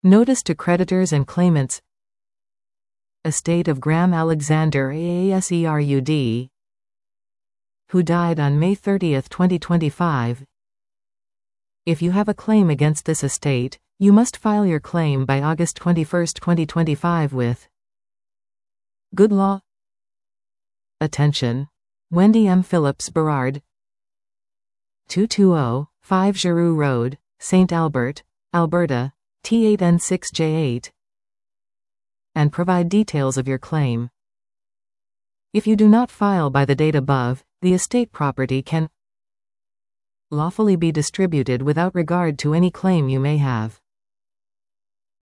Notice to creditors and claimants. Estate of Graham Alexander AASERUD, who died on May 30, 2025. If you have a claim against this estate, you must file your claim by August 21, 2025 with Good Law. Attention! Wendy M. Phillips Berard, 220-5 Giroux Road, St. Albert, Alberta, T8N6J8, and provide details of your claim. If you do not file by the date above, the estate property can lawfully be distributed without regard to any claim you may have.